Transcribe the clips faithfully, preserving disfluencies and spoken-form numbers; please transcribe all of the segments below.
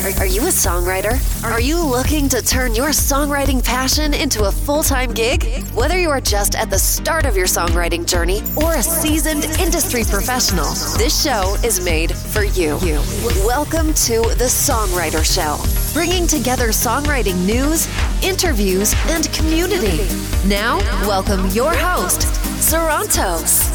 Are you a songwriter? Are you looking to turn your songwriting passion into a full-time gig? Whether you are just at the start of your songwriting journey or a seasoned industry professional, this show is made for you. Welcome to The Songwriter Show, bringing together songwriting news, interviews, and community. Now, welcome your host, Sarantos.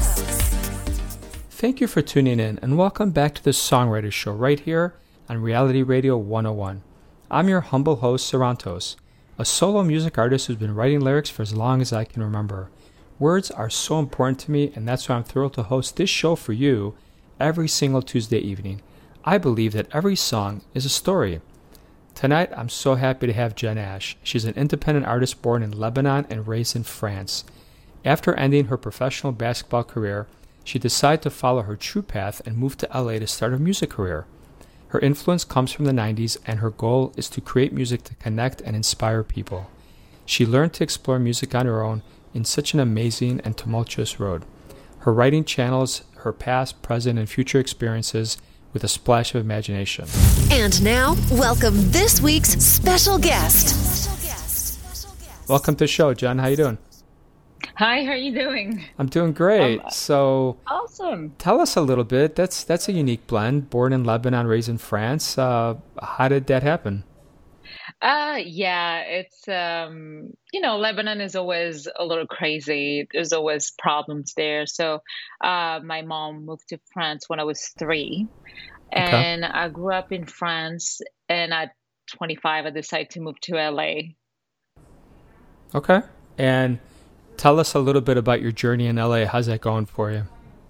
Thank you for tuning in and welcome back to the Songwriter Show right here on Reality Radio one oh one. I'm your humble host, Sarantos, a solo music artist who's been writing lyrics for as long as I can remember. Words are so important to me, and that's why I'm thrilled to host this show for you every single Tuesday evening. I believe that every song is a story. Tonight, I'm so happy to have Jen Ash. She's an independent artist born in Lebanon and raised in France. After ending her professional basketball career, she decided to follow her true path and moved to L A to start a music career. Her influence comes from the nineties, and her goal is to create music to connect and inspire people. She learned to explore music on her own in such an amazing and tumultuous road. Her writing channels her past, present, and future experiences with a splash of imagination. And now, welcome this week's special guest. Welcome to the show, Jen. How you doing? Hi, how are you doing? I'm doing great. Um, so, awesome. Tell us a little bit. That's that's a unique blend. Born in Lebanon, raised in France. Uh, how did that happen? Uh, yeah, it's um, you know, Lebanon is always a little crazy. There's always problems there. So, uh, my mom moved to France when I was three, and okay. I grew up in France. And at twenty-five, I decided to move to L A. Okay, and tell us a little bit about your journey in L A. How's that going for you?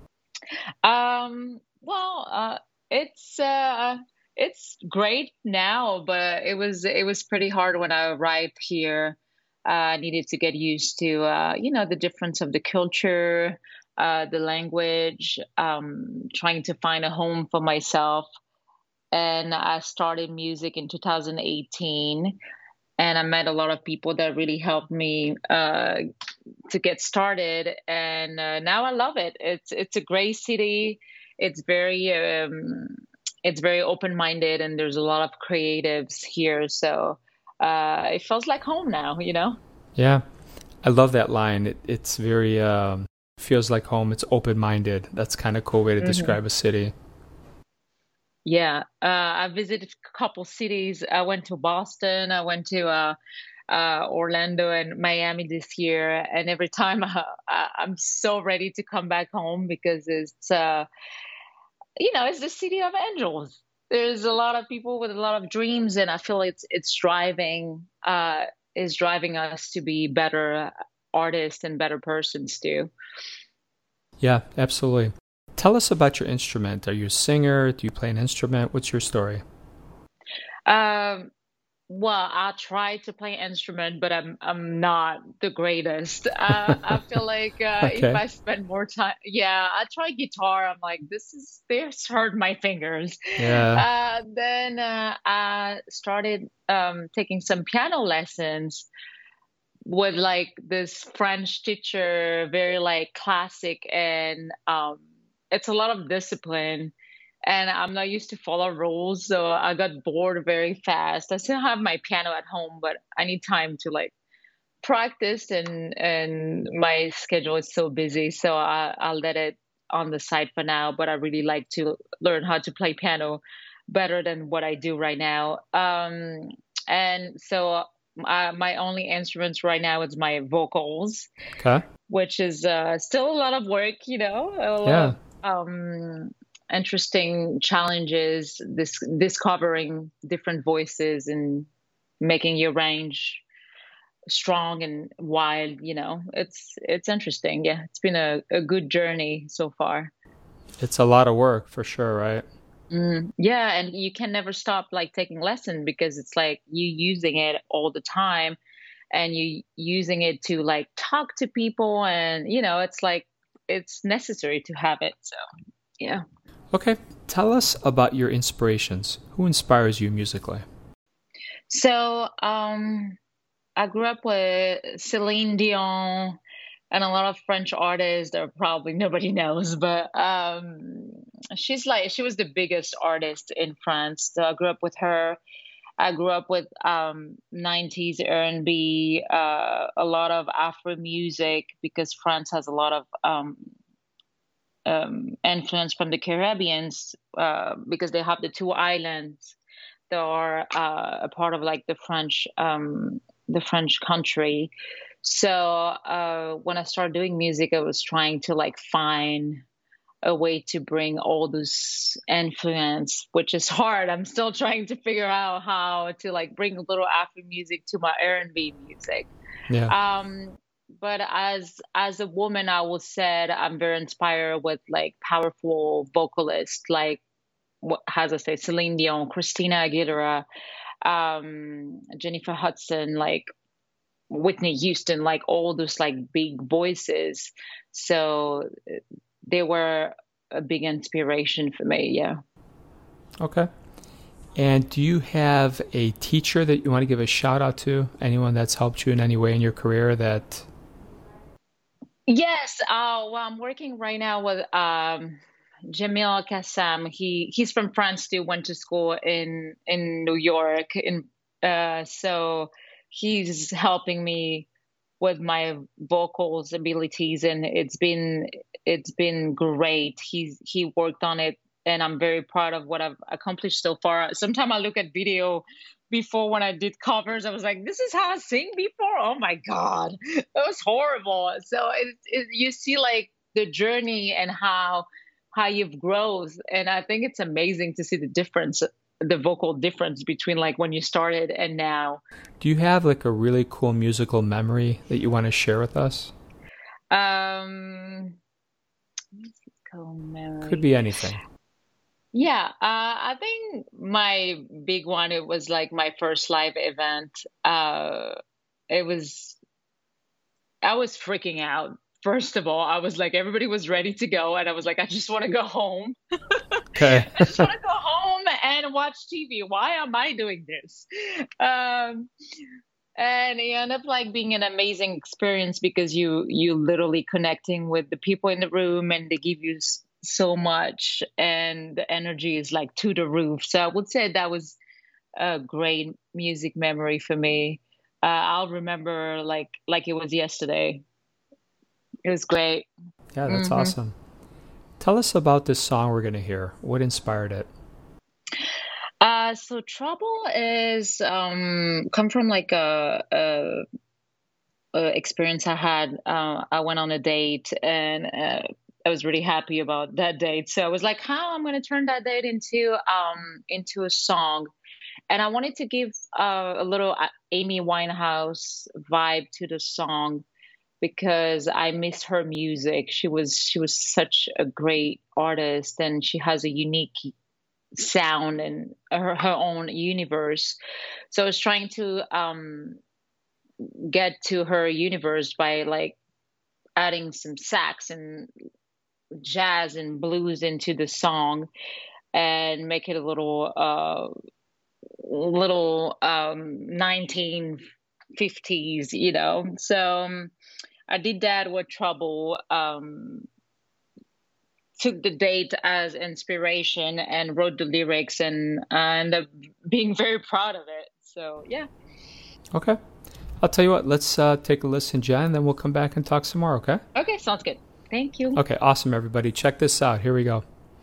Um, well, uh, it's uh, it's great now, but it was it was pretty hard when I arrived here. Uh, I needed to get used to uh, you know, the difference of the culture, uh, the language, um, trying to find a home for myself. And I started music in two thousand eighteen. And I met a lot of people that really helped me uh, to get started. And uh, now I love it. It's it's a great city. It's very um, it's very open-minded, and there's a lot of creatives here. So uh, it feels like home now, you know? Yeah, I love that line. It, it's very um, feels like home. It's open-minded. That's kind of a cool way to mm-hmm. describe a city. Yeah, uh, I visited a couple cities. I went to Boston. I went to uh, uh, Orlando and Miami this year. And every time I, I, I'm so ready to come back home because it's, uh, you know, it's the city of angels. There's a lot of people with a lot of dreams, and I feel it's it's driving uh, is driving us to be better artists and better persons too. Yeah, absolutely. Tell us about your instrument. Are you a singer? Do you play an instrument? What's your story? Um, well, I try to play an instrument, but I'm I'm not the greatest. Uh, I feel like uh, okay. if I spend more time, yeah, I try guitar. I'm like, this is this hurt my fingers. Yeah. Uh, then uh, I started um, taking some piano lessons with like this French teacher, very like classic, and um, it's a lot of discipline, and I'm not used to follow rules. So I got bored very fast. I still have my piano at home, but I need time to like practice, and, and my schedule is so busy. So I, I'll let it on the side for now, but I really like to learn how to play piano better than what I do right now. Um, and so uh, my only instruments right now is my vocals, okay. which is uh, still a lot of work, you know, a lot yeah. of um, interesting challenges, this discovering different voices and making your range strong and wild, you know. It's it's interesting. Yeah, it's been a, a good journey so far. It's a lot of work for sure, right? Mm, yeah, and you can never stop like taking lessons because it's like you using it all the time, and you using it to like talk to people, and you know, it's like it's necessary to have it. So yeah. Okay, tell us about your inspirations. Who inspires you musically? So um I grew up with Celine Dion and a lot of French artists that probably nobody knows, but um she's like she was the biggest artist in France. So I grew up with her. I grew up with um, nineties R and B, uh, a lot of Afro music because France has a lot of um, um, influence from the Caribbeans uh, because they have the two islands that are uh, a part of like the French um, the French country. So uh, when I started doing music, I was trying to like find a way to bring all this influence, which is hard. I'm still trying to figure out how to like bring a little Afro music to my R and B music. Yeah. Um, but as as a woman, I will say I'm very inspired with like powerful vocalists, like what as I say, Celine Dion, Christina Aguilera, um, Jennifer Hudson, like Whitney Houston, like all those like big voices. So they were a big inspiration for me. Yeah. Okay. And do you have a teacher that you want to give a shout out to? Anyone that's helped you in any way in your career that... Yes. Uh, well, I'm working right now with um, Jamil Kassam. He he's from France too. Went to school in in New York. In uh, so he's helping me with my vocals abilities, and it's been it's been great. He's he worked on it, and I'm very proud of what I've accomplished so far. Sometimes I look at video before when I did covers, I was like, this is how I sing before? Oh my God, that was horrible. So it, it, you see like the journey and how how you've grown. And I think it's amazing to see the difference, the vocal difference between like when you started and now. Do you have like a really cool musical memory that you want to share with us? Um, musical memory. Could be anything. Yeah, uh, I think my big one, it was like my first live event. Uh, it was, I was freaking out. First of all, I was like, everybody was ready to go. And I was like, I just want to go home. Okay. I just want to go home and watch T V. Why am I doing this? Um, and it ended up like being an amazing experience because you, you literally connecting with the people in the room, and they give you so much, and the energy is like to the roof. So I would say that was a great music memory for me. Uh, I'll remember like like it was yesterday. It was great. Yeah, that's mm-hmm. awesome. Tell us about this song we're going to hear. What inspired it? Uh, so Trouble is um, come from like a, a, a experience I had. Uh, I went on a date, and uh, I was really happy about that date. So I was like, how I'm going to turn that date into um into a song. And I wanted to give uh, a little Amy Winehouse vibe to the song because I miss her music. She was she was such a great artist, and she has a unique sound and her, her own universe. So I was trying to um get to her universe by like adding some sax and jazz and blues into the song and make it a little uh little um nineteen fifties, you know. So um, I did that with Trouble, um took the date as inspiration and wrote the lyrics, and uh, ended up being very proud of it. So yeah. Okay, I'll tell you what, let's uh, take a listen, Jen, and then we'll come back and talk some more. Okay okay sounds good. Thank you. Okay, awesome, everybody. Check this out. Here we go.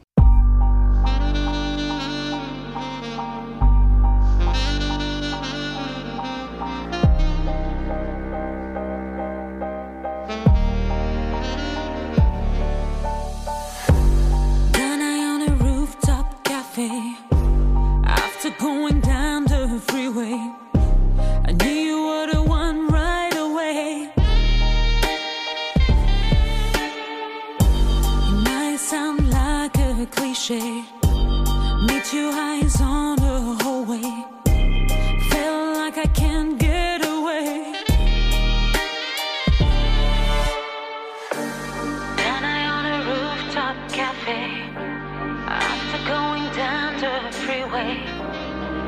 After going down the freeway, I knew you were the one right away. It might sound like a cliche, meet you eyes on the hallway, feel like I can't get away. Then I on a rooftop cafe, after going down the freeway,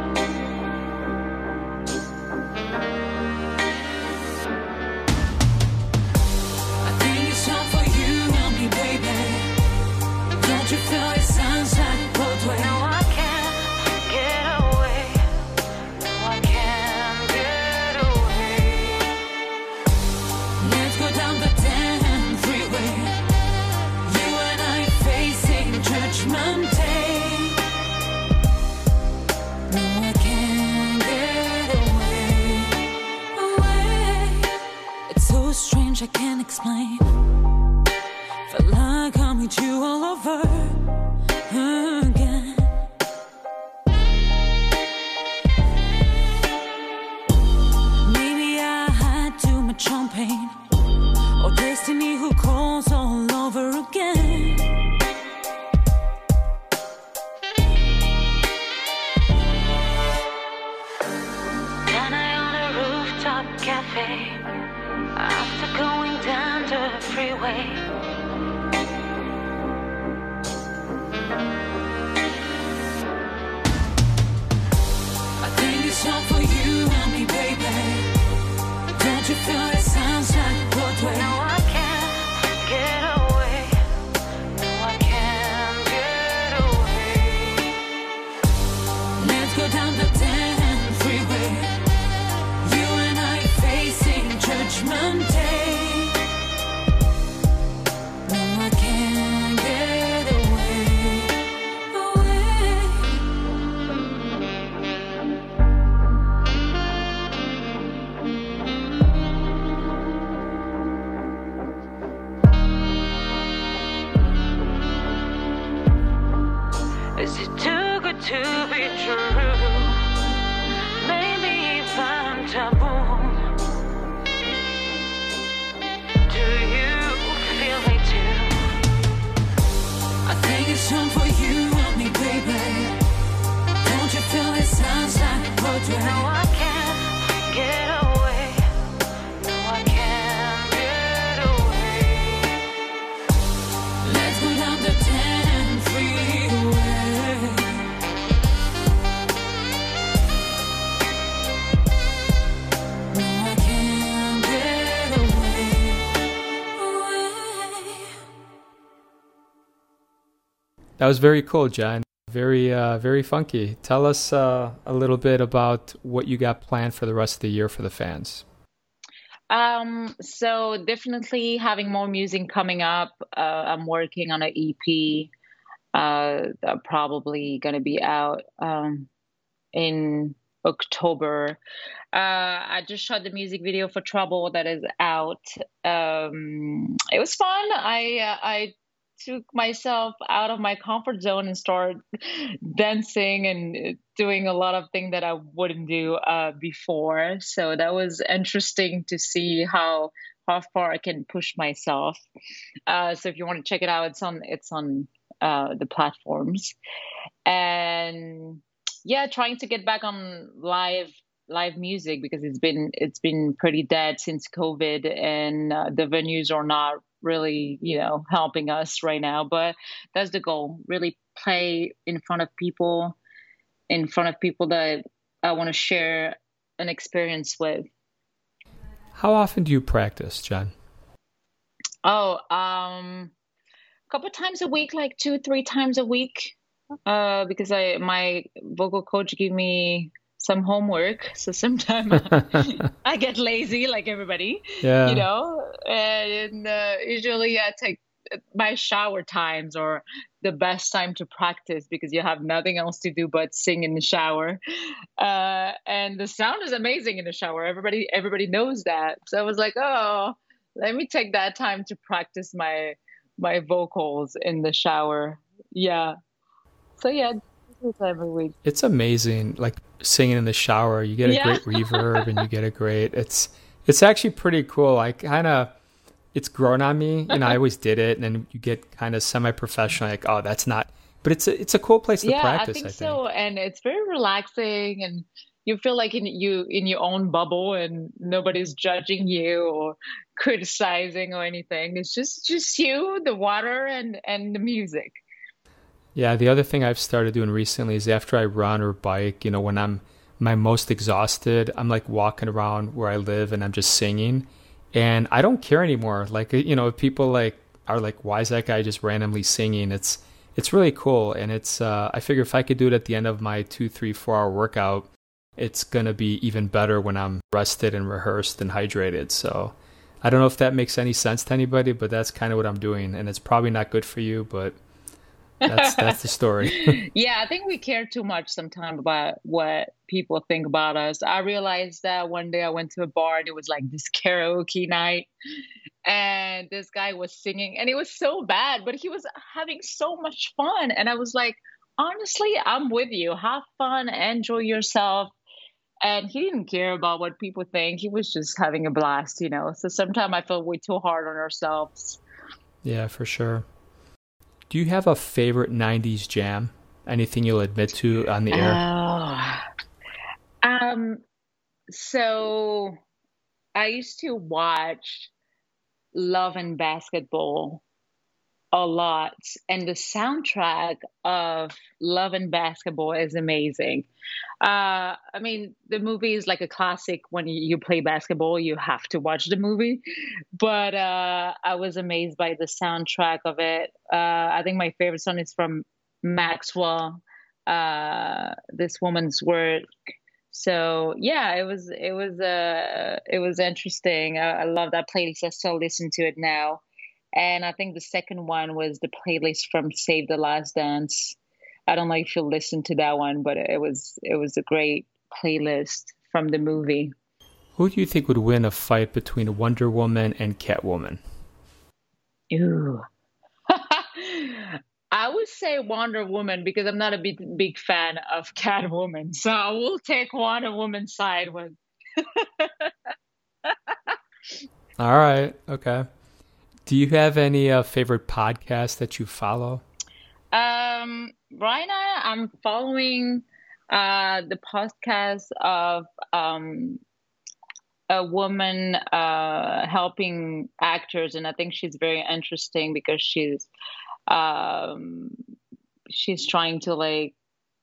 cliche after going down the freeway. I think it's all for you and me, baby. Don't you feel it sounds like Broadway? No, I can't get away. No, I can't get away. Let's go down the damn freeway. You and I facing Judgment Day. No, I can't get away. Away. Is it too good to be true? Maybe if I'm taboo. Do you feel me too? I think it's time for you and me, baby. Don't you feel it sounds like Broadway? No, I can't get away. No, I can't get away. Let's go down the damn freeway. No, I can't get away. Away. That was very cool, John. Very, uh, very funky. Tell us uh, a little bit about what you got planned for the rest of the year for the fans. Um, so definitely having more music coming up. Uh, I'm working on an E P, uh, that probably gonna be out um, in October. Uh, I just shot the music video for Trouble that is out. Um, it was fun. I uh, I took myself out of my comfort zone and started dancing and doing a lot of things that I wouldn't do uh, before. So that was interesting to see how how far I can push myself. Uh, so if you want to check it out, it's on it's on uh, the platforms. And yeah, trying to get back on live live music because it's been it's been pretty dead since COVID, and uh, the venues are not really, you know, helping us right now. But that's the goal: really play in front of people, in front of people that I want to share an experience with. How often do you practice, John? Oh, um, a couple times a week, like two, three times a week, uh, because I my vocal coach gave me some homework, so sometimes I get lazy, like everybody, Yeah. you know. And uh, usually I take my shower times or the best time to practice because you have nothing else to do but sing in the shower. Uh, and the sound is amazing in the shower. Everybody, everybody knows that. So I was like, oh, let me take that time to practice my my vocals in the shower. Yeah. So yeah, two times a week. It's amazing, like singing in the shower. You get a Yeah. great reverb, and you get a great. It's it's actually pretty cool. I kind of, it's grown on me. You know, I always did it, and then you get kind of semi-professional. Like, oh, that's not. But it's a, it's a cool place to Yeah, I practice. think I think. so. And it's very relaxing, and you feel like in you in your own bubble, and nobody's judging you or criticizing or anything. It's just just you, the water, and and the music. Yeah, the other thing I've started doing recently is after I run or bike, you know, when I'm my most exhausted, I'm like walking around where I live and I'm just singing, and I don't care anymore. Like, you know, if people like are like, why is that guy just randomly singing? It's it's really cool, and it's uh, I figure if I could do it at the end of my two, three, four hour workout, it's gonna be even better when I'm rested and rehearsed and hydrated. So I don't know if that makes any sense to anybody, but that's kind of what I'm doing, and it's probably not good for you, but that's that's the story. Yeah, I think we care too much sometimes about what people think about us. I realized that one day I went to a bar and it was like this karaoke night, and this guy was singing, and it was so bad, but he was having so much fun. And I was like, honestly, I'm with you. Have fun, enjoy yourself. And he didn't care about what people think. He was just having a blast, you know. So sometimes I feel we're too hard on ourselves. Yeah, for sure. Do you have a favorite nineties jam? Anything you'll admit to on the air? Oh. Um, so I used to watch Love and Basketball a lot, and the soundtrack of Love and Basketball is amazing. Uh, I mean, the movie is like a classic. When you you play basketball, you have to watch the movie. But uh, I was amazed by the soundtrack of it. Uh, I think my favorite song is from Maxwell, uh, this woman's work. So yeah, it was it was uh it was interesting. I, I love that playlist. I still listen to it now. And I think the second one was the playlist from Save the Last Dance. I don't know if you listened to that one, but it was it was a great playlist from the movie. Who do you think would win a fight between Wonder Woman and Catwoman? Ooh. I would say Wonder Woman because I'm not a big big fan of Catwoman, so I will take Wonder Woman's side with. All right. Okay. Do you have any uh, favorite podcasts that you follow? Um, right now I'm following uh the podcast of um a woman uh helping actors, and I think she's very interesting because she's um she's trying to like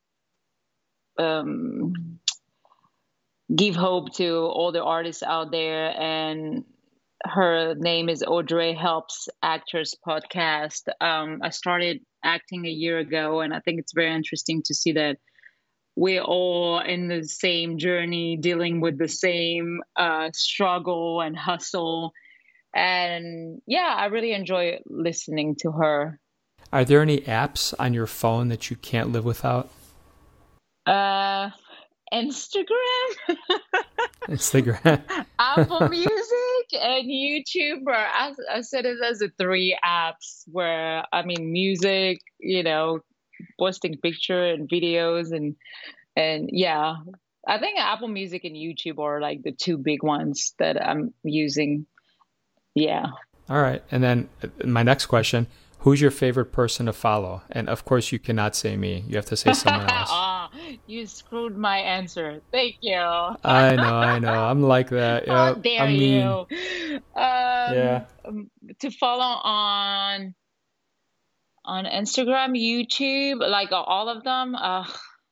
um give hope to all the artists out there, and her name is Audrey Helps Actors Podcast. um I started acting a year ago, and I think it's very interesting to see that we're all in the same journey, dealing with the same uh struggle and hustle. And yeah, I really enjoy listening to her. Are there any apps on your phone that you can't live without? Uh, Instagram, Instagram. Apple Music, and YouTube. Or I, I said it as the three apps where, I mean, music, you know, posting picture and videos, and and yeah, I think Apple Music and YouTube are like the two big ones that I'm using. Yeah. All right. And then uh, my next question, who's your favorite person to follow? And of course, you cannot say me. You have to say someone else. Ah, you screwed my answer. Thank you. I know, I know. I'm like that. How Yeah, dare I mean, you? Um, yeah. um, to follow on on Instagram, YouTube, like uh, all of them. Uh,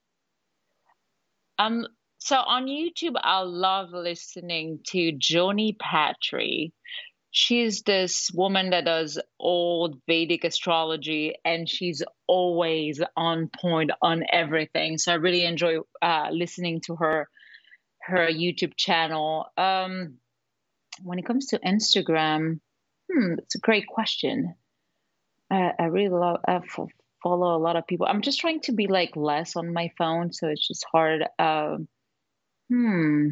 um, so on YouTube, I love listening to Joni Patry. She's this woman that does old Vedic astrology, and she's always on point on everything. So I really enjoy uh, listening to her her YouTube channel. Um, when it comes to Instagram, hmm, that's a great question. I, I really love I f- follow a lot of people. I'm just trying to be like less on my phone, so it's just hard. Um, hmm,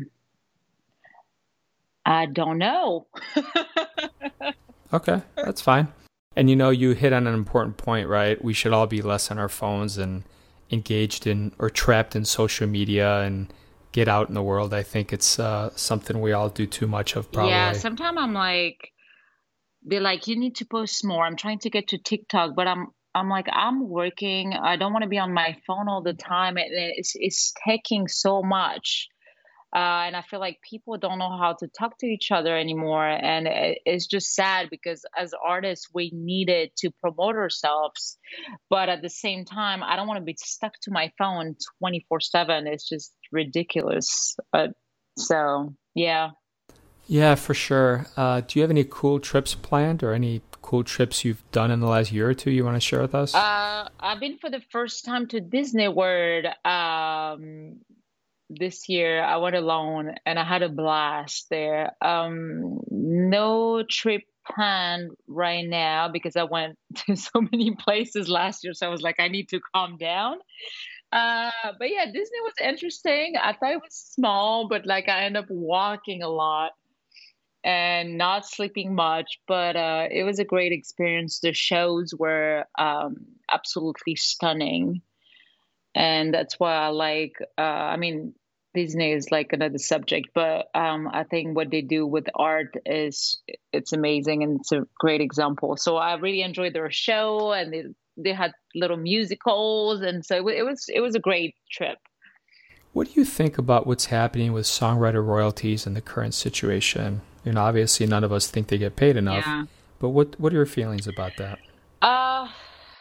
I don't know. Okay, that's fine. And you know, you hit on an important point, right? We should all be less on our phones and engaged in or trapped in social media and get out in the world. I think it's uh, something we all do too much of, probably. Yeah, sometimes I'm like, they're like, you need to post more. I'm trying to get to TikTok, but I'm I'm like, I'm working. I don't want to be on my phone all the time. And it's it's taking so much. Uh, and I feel like people don't know how to talk to each other anymore. And it, it's just sad because as artists, we needed to promote ourselves. But at the same time, I don't want to be stuck to my phone twenty-four seven. It's just ridiculous. But so, yeah. Yeah, for sure. Uh, do you have any cool trips planned or any cool trips you've done in the last year or two you want to share with us? Uh, I've been for the first time to Disney World um, this year. I went alone and I had a blast there. Um, no trip planned right now because I went to so many places last year. So I was like, I need to calm down. Uh, but yeah, Disney was interesting. I thought it was small, but like I ended up walking a lot and not sleeping much, but uh, it was a great experience. The shows were um, absolutely stunning, and that's why I like. Uh, I mean, Disney is like another subject, but um, I think what they do with art is it's amazing, and it's a great example. So I really enjoyed their show, and they they had little musicals, and so it was it was a great trip. What do you think about what's happening with songwriter royalties in the current situation? You know, obviously none of us think they get paid enough, Yeah. but what what are your feelings about that? Uh,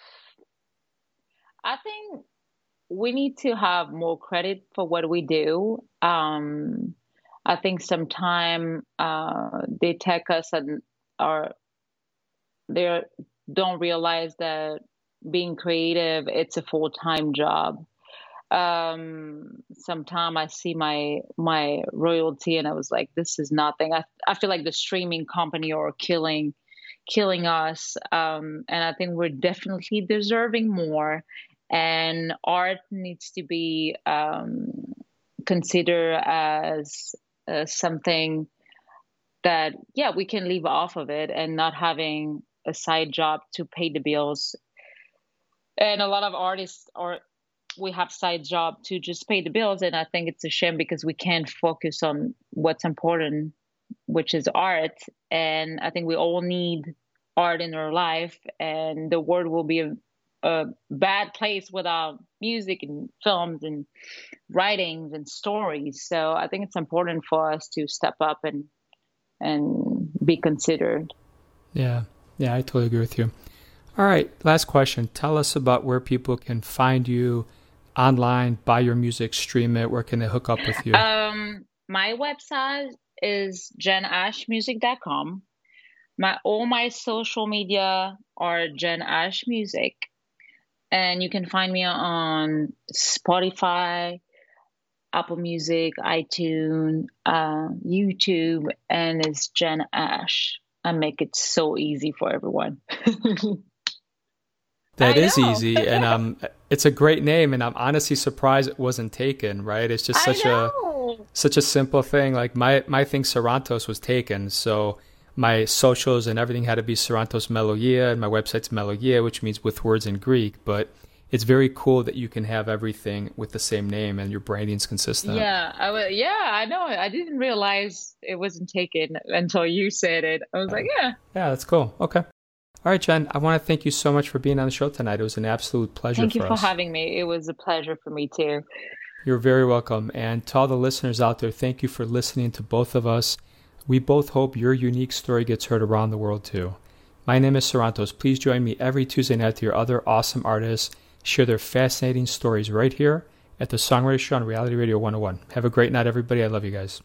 I think we need to have more credit for what we do. Um, I think sometimes uh, they take us and or they don't realize that being creative, it's a full-time job. Um, Sometimes I see my my royalty and I was like, this is nothing. I I feel like the streaming company are killing killing us. Um, and I think we're definitely deserving more. And art needs to be um, considered as uh, something that, yeah, we can live off of it and not having a side job to pay the bills. And a lot of artists are, we have side job to just pay the bills. And I think it's a shame because we can't focus on what's important, which is art. And I think we all need art in our life, and the world will be a, a bad place without music and films and writings and stories. So I think it's important for us to step up and and be considered. Yeah, yeah, I totally agree with you. All right, last question. Tell us about where people can find you online, buy your music, stream it. Where can they hook up with you? Um, my website is jen ash music dot com. My all my social media are Jen Ash Music, and you can find me on Spotify, Apple Music, iTunes, uh, YouTube, and it's Jen Ash. I make it so easy for everyone. That I is know. easy, and um, it's a great name, and I'm honestly surprised it wasn't taken. Right? It's just I such a know. such a simple thing. Like my my thing, Sarantos, was taken, so my socials and everything had to be Sarantos Melogia, and my website's Melogia, which means with words in Greek. But it's very cool that you can have everything with the same name and your branding's consistent. Yeah, I w- yeah, I know. I didn't realize it wasn't taken until you said it. I was like, yeah. Yeah, that's cool. Okay. All right, Jen, I want to thank you so much for being on the show tonight. It was an absolute pleasure Thank for you for us. having me. It was a pleasure for me too. You're very welcome. And to all the listeners out there, thank you for listening to both of us. We both hope your unique story gets heard around the world too. My name is Sarantos. Please join me every Tuesday night to hear other awesome artists share their fascinating stories right here at the Songwriter Show on Reality Radio one oh one. Have a great night, everybody. I love you guys.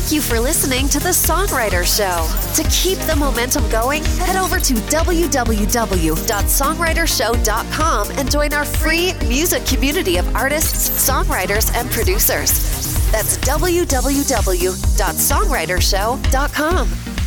Thank you for listening to The Songwriter Show. To keep the momentum going, head over to w w w dot songwriter show dot com and join our free music community of artists, songwriters, and producers. That's w w w dot songwriter show dot com.